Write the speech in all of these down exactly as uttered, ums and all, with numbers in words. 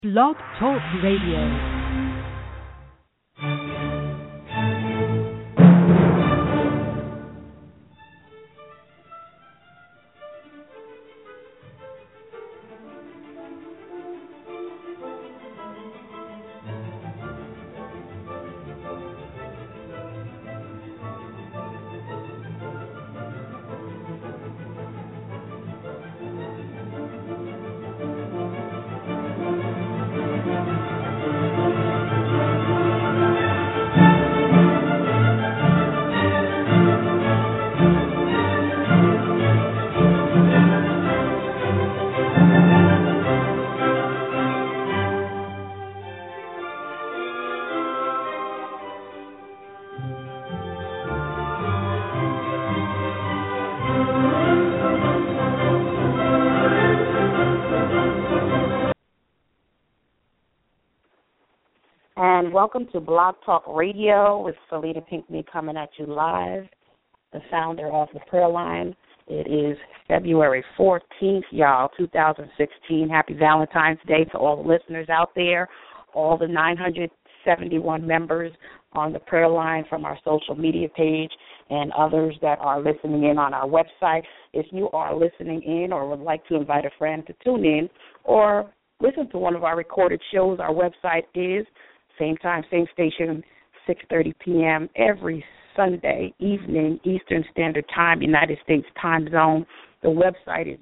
Blog Talk Radio. And welcome to Blog Talk Radio with Selena Pinkney coming at you live, the founder of the Prayer Line. It is February fourteenth, y'all, two thousand sixteen. Happy Valentine's Day to all the listeners out there, all the nine hundred seventy-one members on the Prayer Line from our social media page, and others that are listening in on our website. If you are listening in or would like to invite a friend to tune in or listen to one of our recorded shows, our website is same time, same station, six thirty p.m. every Sunday evening, Eastern Standard Time, United States time zone. The website is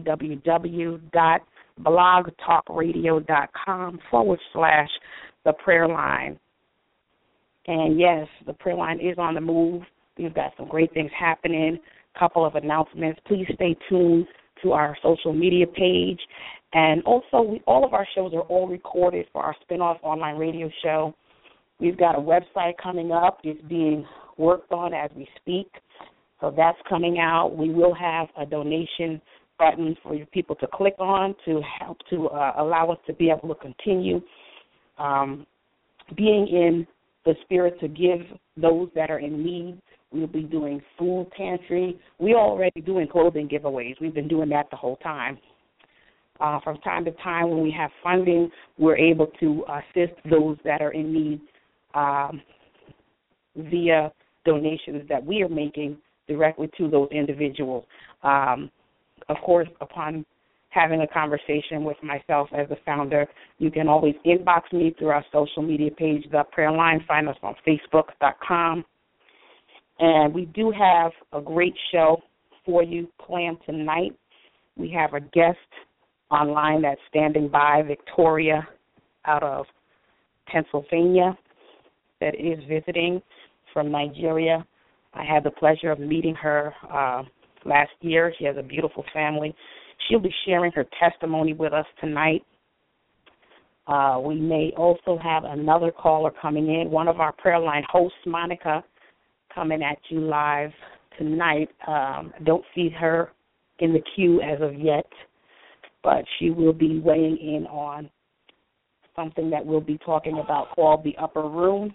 www.blogtalkradio.com forward slash the prayer line. And yes, the prayer line is on the move. We've got some great things happening, a couple of announcements. Please stay tuned to our social media page. And also, we, all of our shows are all recorded for our spin-off online radio show. We've got a website coming up. It's being worked on as we speak. So that's coming out. We will have a donation button for you people to click on to help to uh, allow us to be able to continue um, being in the spirit to give those that are in need. We'll be doing food pantry. We're already doing clothing giveaways. We've been doing that the whole time. Uh, from time to time when we have funding, we're able to assist those that are in need um, via donations that we are making directly to those individuals. Um, of course, upon having a conversation with myself as the founder, you can always inbox me through our social media page, The Prayer Line. Find us on facebook dot com. And we do have a great show for you planned tonight. We have a guest online that's standing by, Victoria, out of Pennsylvania, that is visiting from Nigeria. I had the pleasure of meeting her uh, last year. She has a beautiful family. She'll be sharing her testimony with us tonight. Uh, we may also have another caller coming in, one of our prayer line hosts, Monica, coming at you live tonight. Um, I don't see her in the queue as of yet, but she will be weighing in on something that we'll be talking about called the Upper Room.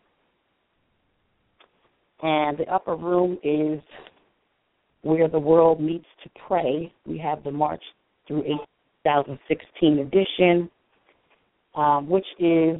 And the Upper Room is where the world meets to pray. We have the March through April twenty sixteen edition, um, which is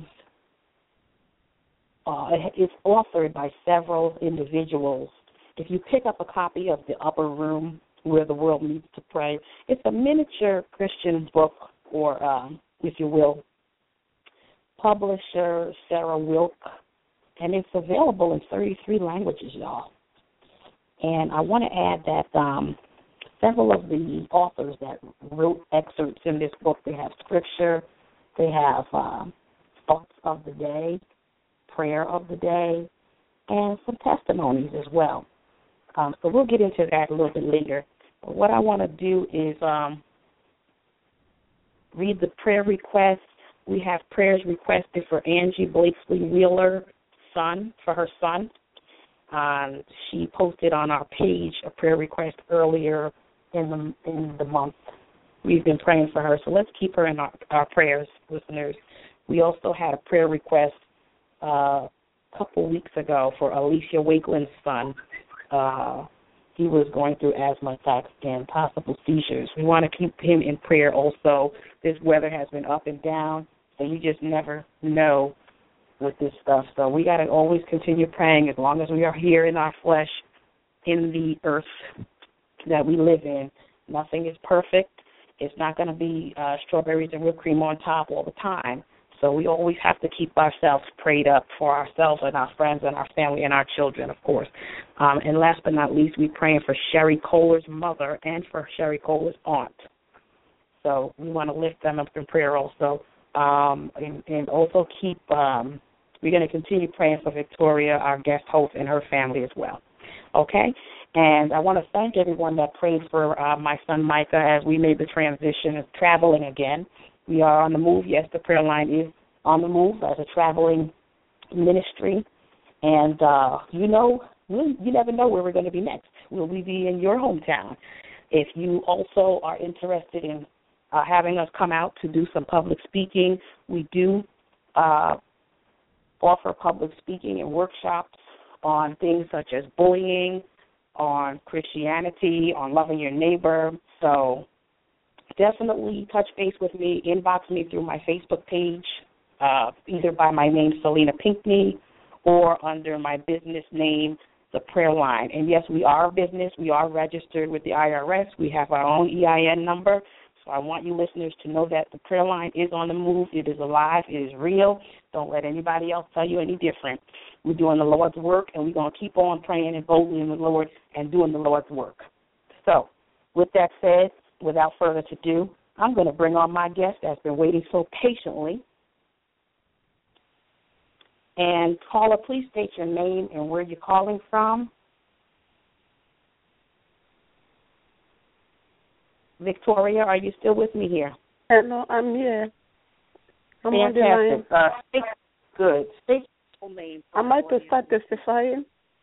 uh, it's authored by several individuals. If you pick up a copy of the Upper Room, where the world meets to pray, it's a miniature Christian book, or um, if you will, publisher Sarah Wilk, and it's available in thirty-three languages, y'all. And I want to add that um, several of the authors that wrote excerpts in this book, they have scripture, they have um, thoughts of the day, prayer of the day, and some testimonies as well. Um, so we'll get into that a little bit later. But what I want to do is um, read the prayer requests. We have prayers requested for Angie Blakesley Wheeler, son, for her son. Um, she posted on our page a prayer request earlier in the in the month. We've been praying for her, so let's keep her in our, our prayers, listeners. We also had a prayer request uh, a couple weeks ago for Alicia Wakeland's son. Uh, he was going through asthma attacks and possible seizures. We want to keep him in prayer also. This weather has been up and down. So you just never know with this stuff. So we got to always continue praying as long as we are here in our flesh, in the earth that we live in. Nothing is perfect. It's not going to be uh, strawberries and whipped cream on top all the time. So we always have to keep ourselves prayed up for ourselves and our friends and our family and our children, of course. Um, and last but not least, we're praying for Sherry Kohler's mother and for Sherry Kohler's aunt. So we want to lift them up in prayer also. Um, and, and also keep, um, we're going to continue praying for Victoria, our guest host, and her family as well. Okay? And I want to thank everyone that prayed for uh, my son Micah as we made the transition of traveling again. We are on the move. Yes, the prayer line is on the move as a traveling ministry. And, uh, you know, you, you never know where we're going to be next. Will we be in your hometown? If you also are interested in uh, having us come out to do some public speaking, we do uh, offer public speaking and workshops on things such as bullying, on Christianity, on loving your neighbor. So definitely touch base with me, inbox me through my Facebook page, uh, either by my name, Selena Pinckney, or under my business name, The Prayer Line. And, yes, we are a business. We are registered with the I R S. We have our own E I N number. So I want you listeners to know that the prayer line is on the move. It is alive. It is real. Don't let anybody else tell you any different. We're doing the Lord's work, and we're going to keep on praying and boldly in the Lord and doing the Lord's work. So with that said, without further ado, I'm going to bring on my guest that's been waiting so patiently. And caller, please state your name and where you're calling from. Victoria, are you still with me here? Hello, I'm here. I'm Fantastic. on the line. Uh, state, good. State your full name. Am I to start testifying?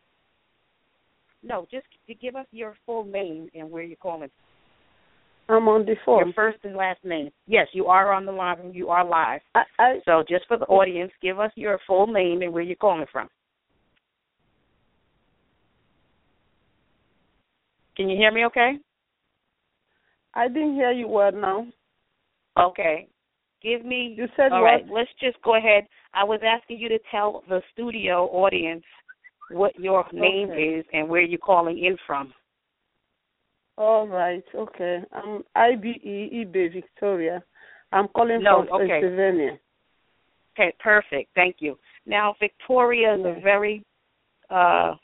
No, just to give us your full name and where you're calling I'm on the phone. Your first and last name. Yes, you are on the line. You are live. I, I, so just for the audience, give us your full name and where you're calling from. Can you hear me okay? I didn't hear you well now. Okay. Give me. You said all what? right, let's just go ahead. I was asking you to tell the studio audience what your name Okay. is and where you're calling in from. All right, okay. I'm I B E Ibe Victoria. I'm calling No, from okay. Pennsylvania. Okay, perfect. Thank you. Now, Victoria is Yeah. a very uh,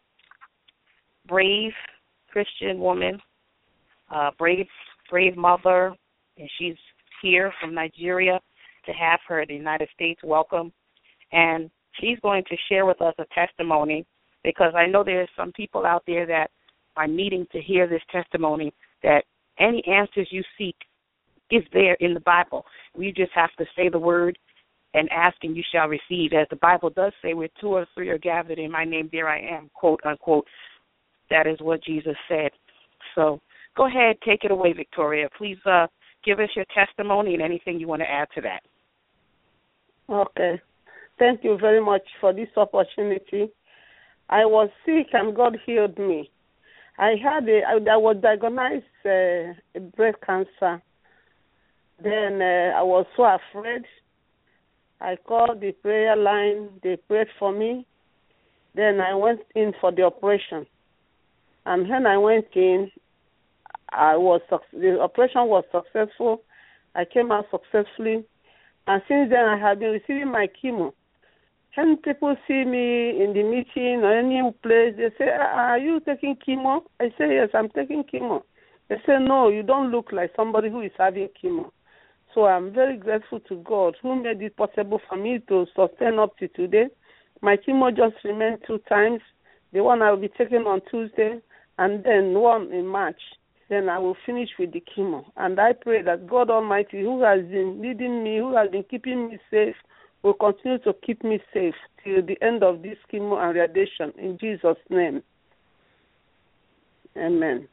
brave Christian woman, uh, brave, brave mother, and she's here from Nigeria to have her in the United States. Welcome. And she's going to share with us a testimony because I know there's some people out there that are needing to hear this testimony, that any answers you seek is there in the Bible. We just have to say the word and ask and you shall receive. As the Bible does say, where two or three are gathered in my name, there I am, quote, unquote. That is what Jesus said. So go ahead, take it away, Victoria. Please uh, give us your testimony and anything you want to add to that. Okay. Thank you very much for this opportunity. I was sick and God healed me. I had a, I was diagnosed uh, a breast cancer. Then uh, I was so afraid. I called the prayer line. They prayed for me. Then I went in for the operation. And when I went in, I was the operation was successful. I came out successfully. And since then, I have been receiving my chemo. When people see me in the meeting or any place, they say, are you taking chemo? I say, yes, I'm taking chemo. They say, no, you don't look like somebody who is having chemo. So I'm very grateful to God who made it possible for me to sustain up to today. My chemo just remained two times. The one I will be taking on Tuesday and then one in March. Then I will finish with the chemo. And I pray that God Almighty, who has been leading me, who has been keeping me safe, will continue to keep me safe till the end of this chemo and radiation. In Jesus' name. Amen.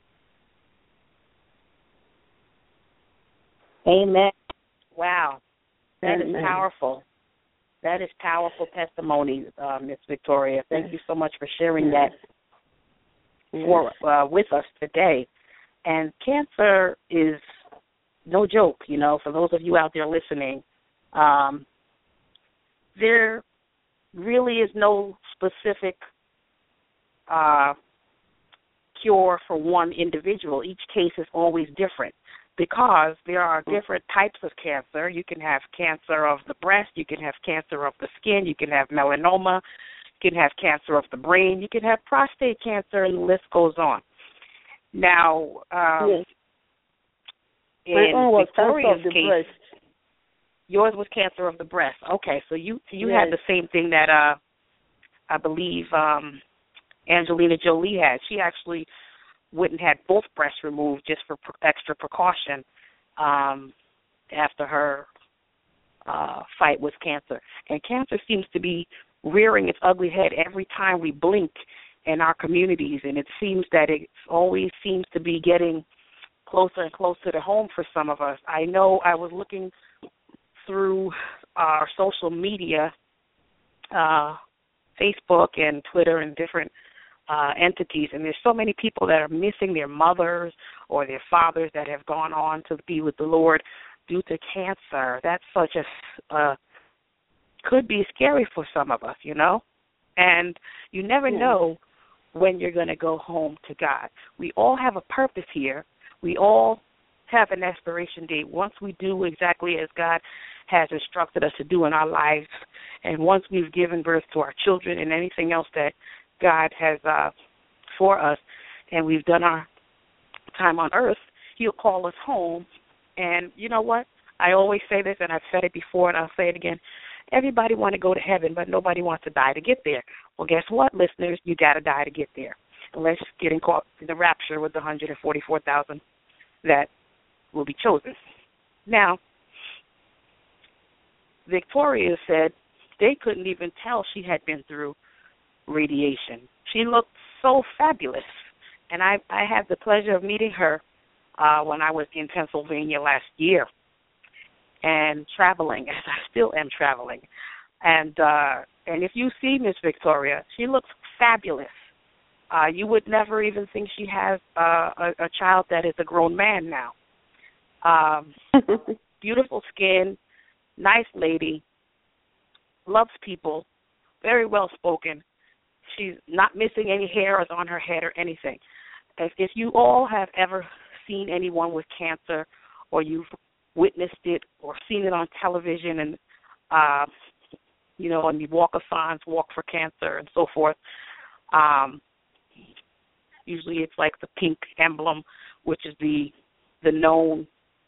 Amen. Wow. That Amen. is powerful. That is powerful testimony, uh, Miss Victoria. Thank yes. you so much for sharing yes. that for uh, with us today. And cancer is no joke, you know, for those of you out there listening. Um, there really is no specific uh, cure for one individual. Each case is always different because there are different types of cancer. You can have cancer of the breast, you can have cancer of the skin, you can have melanoma, you can have cancer of the brain, you can have prostate cancer, and the list goes on. Now, um, Yes. in My own was Victoria's cancer of the case, breast. yours was cancer of the breast. Okay, so you you Yes. had the same thing that uh, I believe um, Angelina Jolie had. She actually went and had both breasts removed just for pr- extra precaution um, after her uh, fight with cancer. And cancer seems to be rearing its ugly head every time we blink in our communities, and it seems that it always seems to be getting closer and closer to home for some of us. I know I was looking through our social media, uh, Facebook and Twitter and different uh, entities, and there's so many people that are missing their mothers or their fathers that have gone on to be with the Lord due to cancer. That's such a, uh, could be scary for some of us, you know? And you never Yeah. know when you're going to go home to God. We all have a purpose here. We all have an expiration date. Once we do exactly as God has instructed us to do in our lives, and once we've given birth to our children and anything else that God has uh, for us, and we've done our time on earth, He'll call us home. And you know what? I always say this, and I've said it before, and I'll say it again. Everybody wants to go to heaven, but nobody wants to die to get there. Well, guess what, listeners? You got to die to get there, unless you're getting caught in the rapture with the one hundred forty-four thousand that will be chosen. Now, Victoria said they couldn't even tell she had been through radiation. She looked so fabulous, and I, I had the pleasure of meeting her uh, when I was in Pennsylvania last year and traveling, as I still am traveling. And uh, and if you see Miss Victoria, she looks fabulous. Uh, you would never even think she has uh, a, a child that is a grown man now. Um, beautiful skin, nice lady, loves people, very well spoken. She's not missing any hairs on her head or anything. If, if you all have ever seen anyone with cancer, or you've witnessed it or seen it on television, and uh, you know, on the walk-a-thons, Walk for Cancer, and so forth. Um, usually, it's like the pink emblem, which is the the known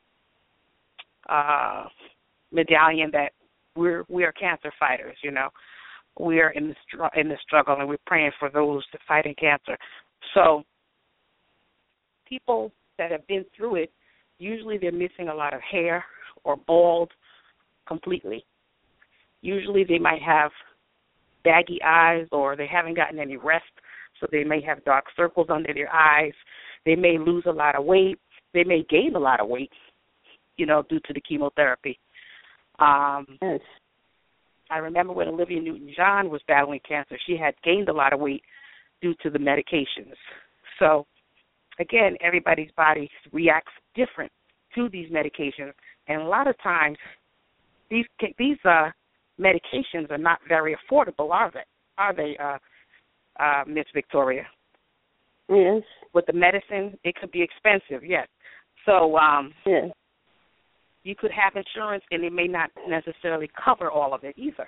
uh, medallion that we're we are cancer fighters. You know, we are in the str- in the struggle, and we're praying for those that fighting cancer. So, people that have been through it, usually they're missing a lot of hair or bald completely. Usually they might have baggy eyes, or they haven't gotten any rest, so they may have dark circles under their eyes. They may lose a lot of weight. They may gain a lot of weight, you know, due to the chemotherapy. Um, yes. I remember when Olivia Newton-John was battling cancer, she had gained a lot of weight due to the medications. So, again, everybody's body reacts different to these medications, and a lot of times these these uh, medications are not very affordable, are they? Are they, uh, uh, Miss Victoria? Yes. With the medicine, it could be expensive, yes. So um, yes. you could have insurance, and it may not necessarily cover all of it either.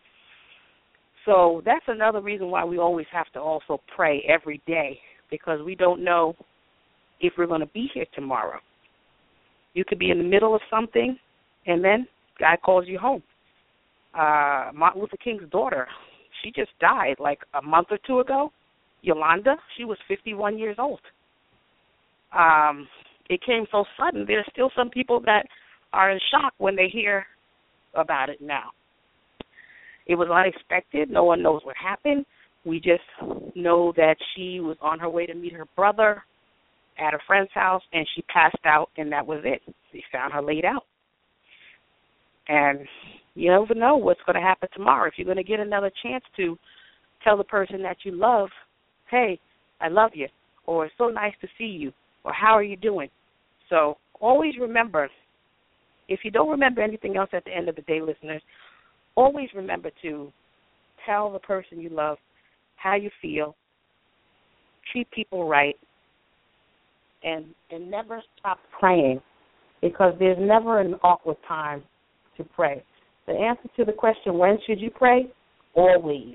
So that's another reason why we always have to also pray every day, because we don't know if we're going to be here tomorrow. You could be in the middle of something, and then God calls you home. Uh, Martin Luther King's daughter, she just died like a month or two ago. Yolanda, she was fifty-one years old. Um, it came so sudden. There's still some people that are in shock when they hear about it now. It was unexpected. No one knows what happened. We just know that she was on her way to meet her brother at a friend's house, and she passed out, and that was it. They found her laid out. And you never know what's going to happen tomorrow. If you're going to get another chance to tell the person that you love, hey, I love you, or it's so nice to see you, or how are you doing? So always remember, if you don't remember anything else at the end of the day, listeners, always remember to tell the person you love how you feel, treat people right, and and never stop praying, because there's never an awkward time to pray. The answer to the question, when should you pray? Always.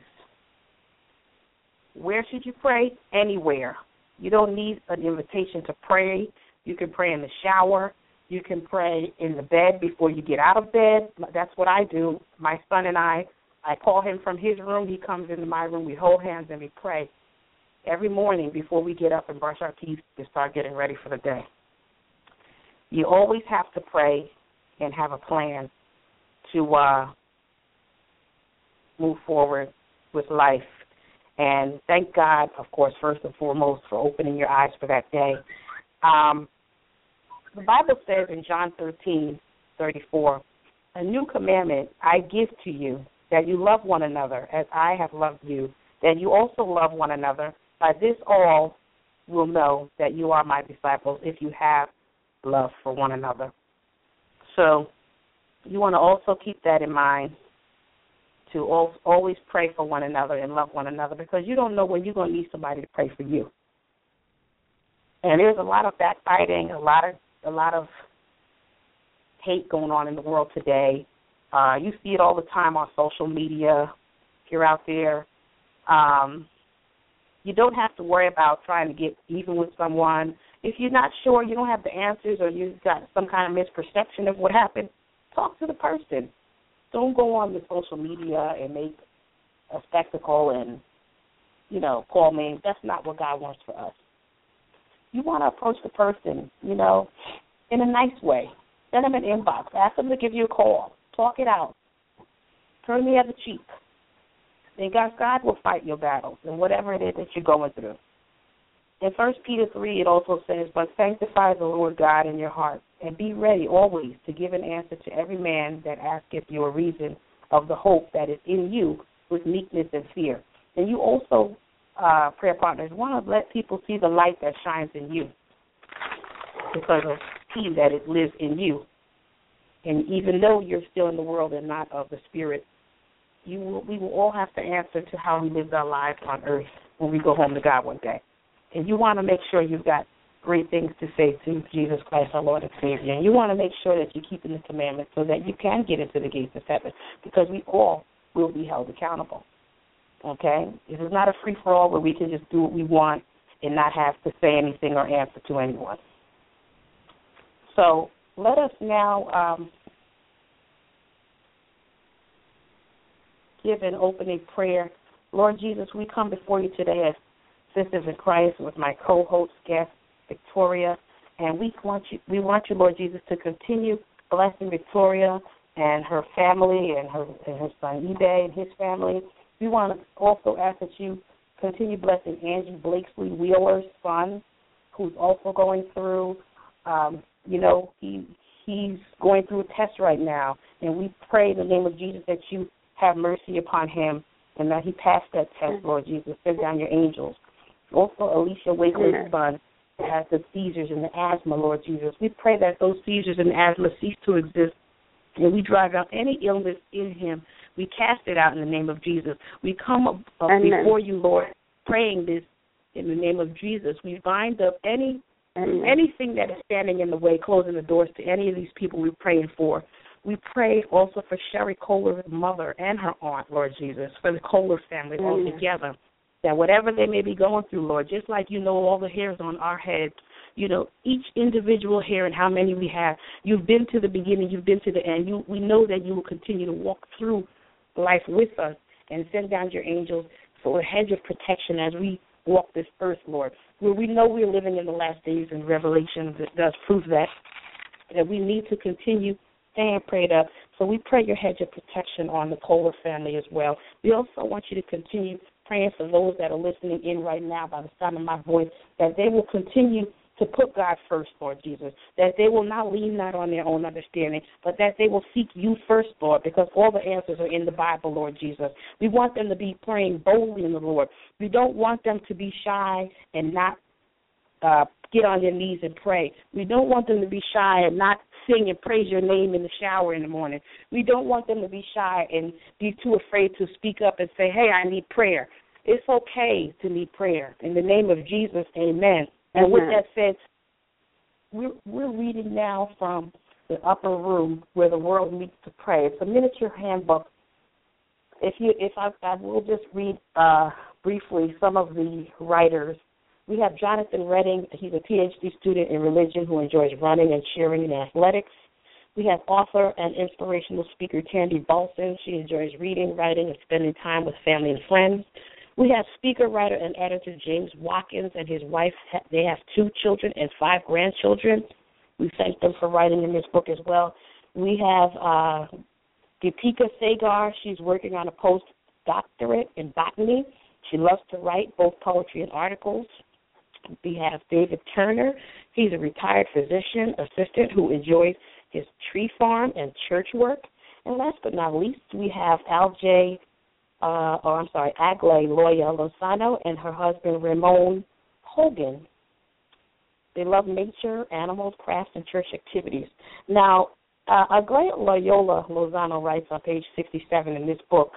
Where should you pray? Anywhere. You don't need an invitation to pray. You can pray in the shower. You can pray in the bed before you get out of bed. That's what I do. My son and I, I call him from his room. He comes into my room. We hold hands and we pray every morning before we get up and brush our teeth to start getting ready for the day. You always have to pray and have a plan to uh, move forward with life. And thank God, of course, first and foremost, for opening your eyes for that day. Um, the Bible says in John thirteen thirty-four, a new commandment I give to you, that you love one another as I have loved you, that you also love one another. By this all will know that you are my disciples, if you have love for one another. So you want to also keep that in mind, to always pray for one another and love one another, because you don't know when you're going to need somebody to pray for you. And there's a lot of backbiting, a lot of a lot of hate going on in the world today. Uh, you see it all the time on social media. If you're out there, um, you don't have to worry about trying to get even with someone. If you're not sure, you don't have the answers, or you've got some kind of misperception of what happened, talk to the person. Don't go on the social media and make a spectacle and, you know, call names. That's not what God wants for us. You want to approach the person, you know, in a nice way. Send them an inbox. Ask them to give you a call. Talk it out. Turn the other cheek. Then God, God will fight your battles and whatever it is that you're going through. In First Peter three, it also says, but sanctify the Lord God in your heart, and be ready always to give an answer to every man that asketh you a reason of the hope that is in you with meekness and fear. And you also, uh, prayer partners, want to let people see the light that shines in you, because of see that it lives in you. And even though you're still in the world and not of the Spirit, you will, we will all have to answer to how we lived our lives on earth when we go home to God one day. And you want to make sure you've got great things to say to Jesus Christ, our Lord and Savior. And you want to make sure that you're keeping the commandments so that you can get into the gates of heaven, because we all will be held accountable. Okay? This is not a free-for-all where we can just do what we want and not have to say anything or answer to anyone. So let us now um, give an opening prayer. Lord Jesus, we come before you today as sisters in Christ with my co-host guest, Victoria, and we want you, we want you, Lord Jesus, to continue blessing Victoria and her family and her, and her son eBay and his family. We want to also ask that you continue blessing Angie Blakesley Wheeler's son, who's also going through, um, you know, he he's going through a test right now, and we pray in the name of Jesus that you have mercy upon him and that he passed that test, Lord Jesus. Send down your angels. Also, Alicia Wakeley's son has the seizures and the asthma, Lord Jesus. We pray that those seizures and asthma cease to exist, and we drive out any illness in him. We cast it out in the name of Jesus. We come up, up before you, Lord, praying this in the name of Jesus. We bind up any Amen. anything that is standing in the way, closing the doors to any of these people we're praying for. We pray also for Sherry Kohler's mother and her aunt, Lord Jesus, for the Kohler family all together, that whatever they may be going through, Lord, just like you know all the hairs on our head, you know, each individual hair and how many we have. You've been to the beginning, you've been to the end. You, we know that you will continue to walk through life with us and send down your angels for a hedge of protection as we walk this earth, Lord. Where we know we're living in the last days, and Revelation does prove that, that we need to continue staying prayed up. So we pray your hedge of protection on the Kohler family as well. We also want you to continue praying for those that are listening in right now by the sound of my voice, that they will continue to put God first, Lord Jesus, that they will not lean not on their own understanding, but that they will seek you first, Lord, because all the answers are in the Bible, Lord Jesus. We want them to be praying boldly in the Lord. We don't want them to be shy and not uh, get on their knees and pray. We don't want them to be shy and not sing and praise your name in the shower in the morning. We don't want them to be shy and be too afraid to speak up and say, hey, I need prayer. It's okay to need prayer. In the name of Jesus, amen. And mm-hmm. with that said, we're, we're reading now from the upper room where the world meets to pray. It's a miniature handbook. If you, if I, I will just read uh, briefly some of the writers. We have Jonathan Redding. He's a P H D student in religion who enjoys running and cheering in athletics. We have author and inspirational speaker Tandy Balson. She enjoys reading, writing, and spending time with family and friends. We have speaker, writer, and editor James Watkins and his wife. They have two children and five grandchildren. We thank them for writing in this book as well. We have uh, Deepika Sagar. She's working on a postdoctorate in botany. She loves to write both poetry and articles. We have David Turner. He's a retired physician assistant who enjoys his tree farm and church work. And last but not least, we have Al J. Uh, or I'm sorry, Agle Loya Lozano and her husband Ramon Hogan. They love nature, animals, crafts, and church activities. Now, uh, Agle Loyola Lozano writes on page sixty-seven in this book,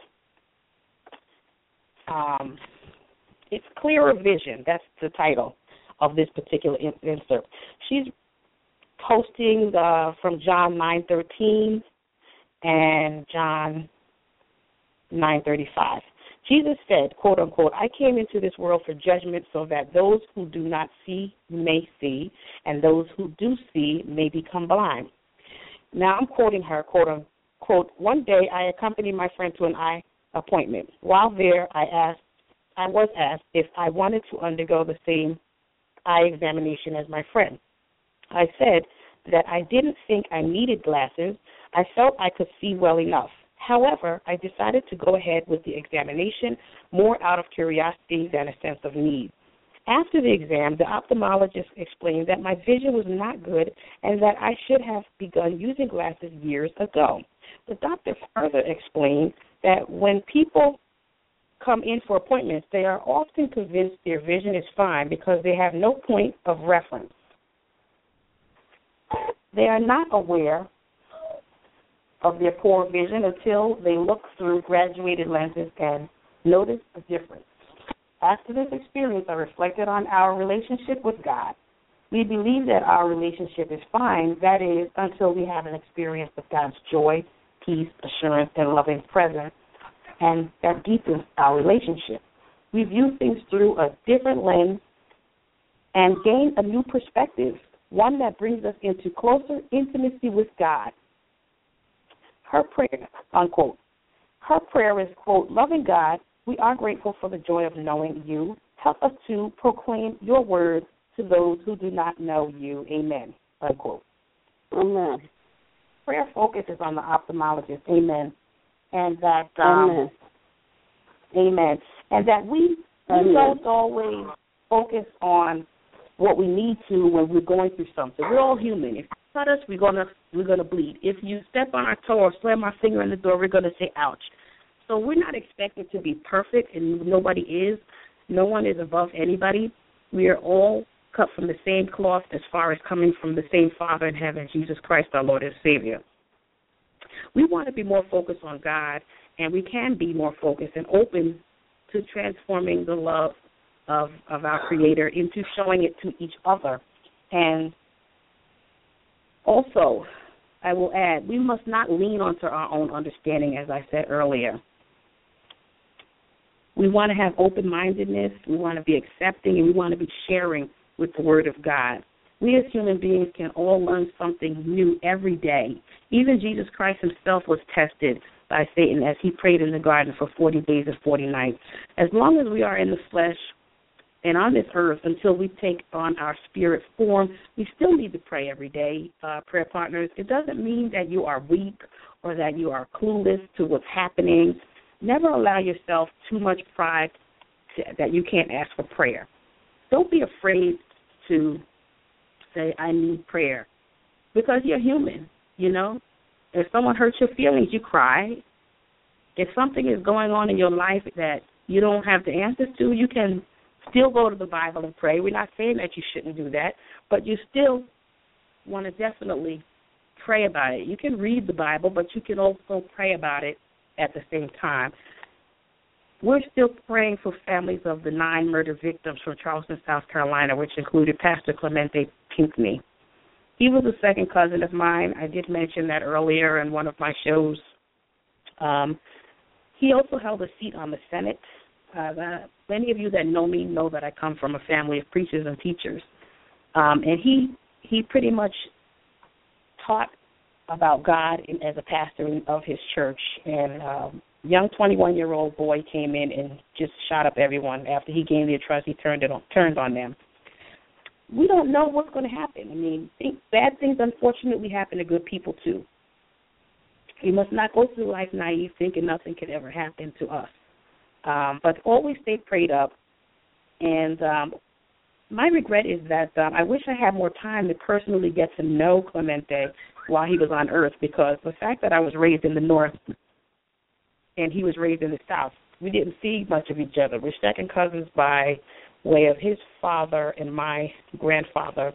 um, it's Clearer Vision. That's the title of this particular insert. She's posting uh, from John nine thirteen and John nine thirty-five. Jesus said, quote, unquote, I came into this world for judgment so that those who do not see may see, and those who do see may become blind. Now I'm quoting her, quote, unquote, one day I accompanied my friend to an eye appointment. While there, I asked, I was asked if I wanted to undergo the same eye examination as my friend. I said that I didn't think I needed glasses. I felt I could see well enough. However, I decided to go ahead with the examination more out of curiosity than a sense of need. After the exam, the ophthalmologist explained that my vision was not good and that I should have begun using glasses years ago. The doctor further explained that when people come in for appointments, they are often convinced their vision is fine because they have no point of reference. They are not aware of their poor vision until they look through graduated lenses and notice a difference. After this experience, I reflected on our relationship with God. We believe that our relationship is fine, that is, until we have an experience of God's joy, peace, assurance, and loving presence, and that deepens our relationship. We view things through a different lens and gain a new perspective, one that brings us into closer intimacy with God. Her prayer, unquote. Her prayer is, quote, loving God, we are grateful for the joy of knowing you. Help us to proclaim your word to those who do not know you. Amen, unquote. Amen. Prayer focuses on the ophthalmologist. Amen. And that, um, amen. Amen. And that we, we don't always focus on what we need to when we're going through something. We're all human. If you cut us, we're gonna we're gonna bleed. If you step on our toe or slam our finger in the door, we're gonna say ouch. So we're not expected to be perfect, and nobody is. No one is above anybody. We are all cut from the same cloth as far as coming from the same Father in heaven, Jesus Christ, our Lord and Savior. We want to be more focused on God, and we can be more focused and open to transforming the love of, of our Creator into showing it to each other. And also, I will add, we must not lean onto our own understanding, as I said earlier. We want to have open-mindedness, we want to be accepting, and we want to be sharing with the Word of God. We as human beings can all learn something new every day. Even Jesus Christ himself was tested by Satan as he prayed in the garden for forty days and forty nights. As long as we are in the flesh and on this earth until we take on our spirit form, we still need to pray every day, uh, prayer partners. It doesn't mean that you are weak or that you are clueless to what's happening. Never allow yourself too much pride to, that you can't ask for prayer. Don't be afraid to say, I need prayer, because you're human, you know. If someone hurts your feelings, you cry. If something is going on in your life that you don't have the answers to, you can still go to the Bible and pray. We're not saying that you shouldn't do that, but you still want to definitely pray about it. You can read the Bible, but you can also pray about it at the same time. We're still praying for families of the nine murder victims from Charleston, South Carolina, which included Pastor Clemente Pinckney. He was a second cousin of mine. I did mention that earlier in one of my shows. Um, he also held a seat on the Senate. Uh, that, many of you that know me know that I come from a family of preachers and teachers. Um, and he he pretty much taught about God in, as a pastor of his church. And um, young twenty-one-year-old boy came in and just shot up everyone after he gained the trust. He turned it on, turned on them. We don't know what's going to happen. I mean, think, bad things unfortunately happen to good people too. We must not go through life naive, thinking nothing could ever happen to us. Um, but always stay prayed up. And um, my regret is that um, I wish I had more time to personally get to know Clemente while he was on earth, because the fact that I was raised in the North and he was raised in the South, we didn't see much of each other. We're second cousins by way of his father and my grandfather.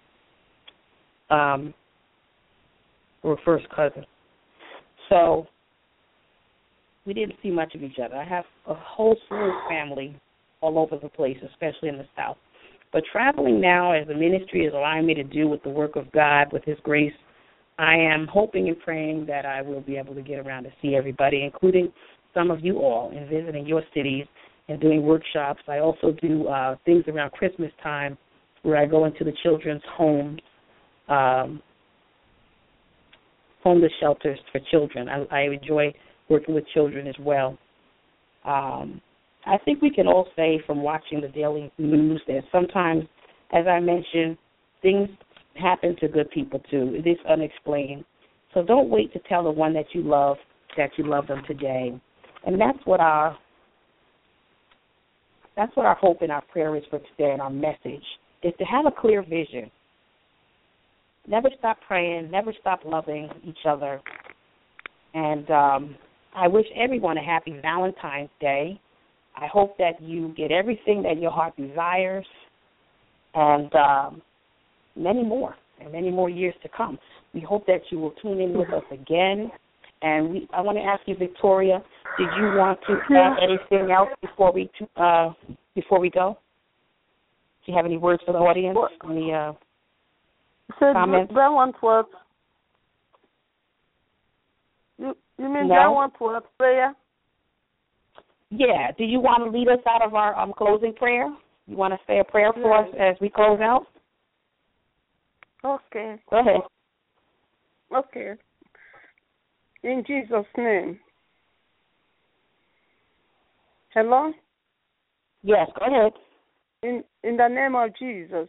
Um, were first cousins. So we didn't see much of each other. I have a whole slew of family all over the place, especially in the South. But traveling now, as the ministry is allowing me to do with the work of God, with his grace, I am hoping and praying that I will be able to get around to see everybody, including some of you all, and visiting your cities and doing workshops. I also do uh, things around Christmas time where I go into the children's homes, um, homeless shelters for children. I, I enjoy working with children as well. Um, I think we can all say from watching the daily news that sometimes, as I mentioned, things happen to good people too. It is unexplained. So don't wait to tell the one that you love that you love them today. And that's what our that's what our hope and our prayer is for today, and our message is to have a clear vision. Never stop praying, never stop loving each other. And um, I wish everyone a happy Valentine's Day. I hope that you get everything that your heart desires, and um, many more, and many more years to come. We hope that you will tune in with us again. And we, I want to ask you, Victoria, did you want to add anything else before we uh, before we go? Do you have any words for the audience? Any uh, so comments? Do I want what? You, you mean no? do I want what? Prayer? Yeah. Do you want to lead us out of our um, closing prayer? You want to say a prayer for yeah. us as we close out? Okay. Go ahead. Okay. In Jesus' name. Hello? Yes, go ahead. In in the name of Jesus.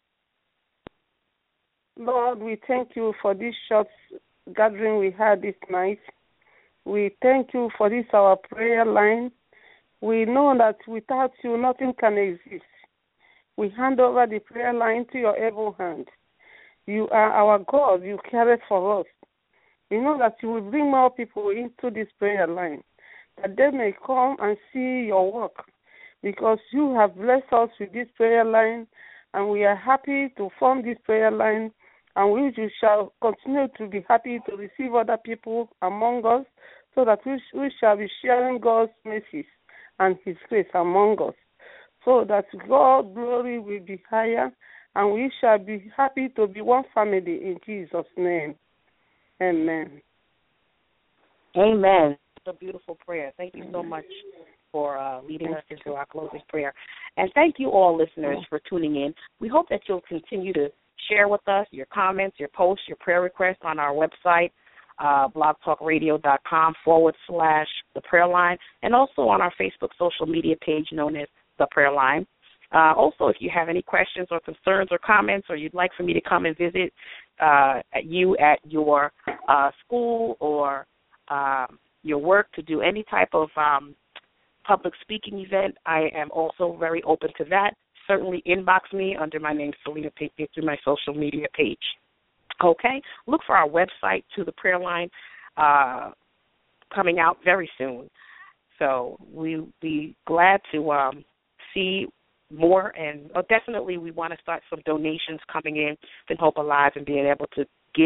Lord, we thank you for this short gathering we had this night. We thank you for this our prayer line. We know that without you nothing can exist. We hand over the prayer line to your able hand. You are our God. You care for us. We know that you will bring more people into this prayer line, that they may come and see your work, because you have blessed us with this prayer line, and we are happy to form this prayer line, and we shall continue to be happy to receive other people among us, so that we, we shall be sharing God's mercies and his grace among us, so that God's glory will be higher, and we shall be happy to be one family in Jesus' name. Amen. Amen. It's a beautiful prayer. Thank you so much for uh, leading us into our closing prayer. And thank you all, listeners, for tuning in. We hope that you'll continue to share with us your comments, your posts, your prayer requests on our website, uh, blogtalkradio.com forward slash the prayer line, and also on our Facebook social media page known as the prayer line. Uh, also, if you have any questions or concerns or comments, or you'd like for me to come and visit uh, at you at your uh, school or uh, your work to do any type of um, public speaking event, I am also very open to that. Certainly inbox me under my name, Selena Pickney, through my social media page. Okay? Look for our website, To the Prayer Line, uh, coming out very soon. So we'll be glad to um, see more, and uh, definitely we want to start some donations coming in to Hope Alive and being able to give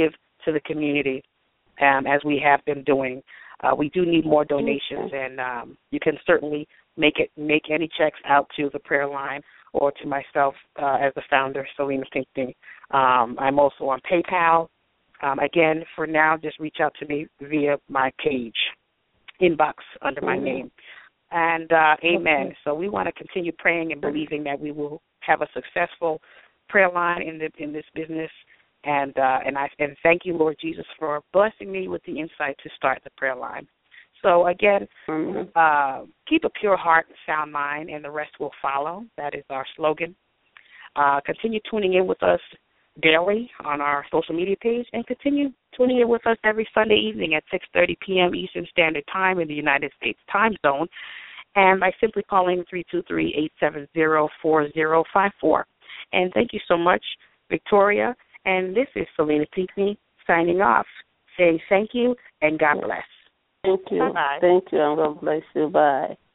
to the community um, as we have been doing. Uh, we do need more donations, okay. and um, you can certainly make it make any checks out to the prayer line or to myself uh, as the founder, Selena Pinckney. Um, I'm also on PayPal. Um, again, for now, just reach out to me via my page, inbox under my mm-hmm. name. And uh, amen. Okay. So we want to continue praying and believing that we will have a successful prayer line in the in this business. And uh, and I and thank you, Lord Jesus, for blessing me with the insight to start the prayer line. So again, mm-hmm. uh, keep a pure heart and sound mind, and the rest will follow. That is our slogan. Uh, continue tuning in with us daily on our social media page, and continue tuning in with us every Sunday evening at six thirty p.m. Eastern Standard Time in the United States time zone, and by simply calling three two three, eight seven zero, four zero five four. And thank you so much, Victoria. And this is Selena Pinckney signing off, saying thank you and God bless. Thank you. Bye-bye. Thank you and God bless you. Bye.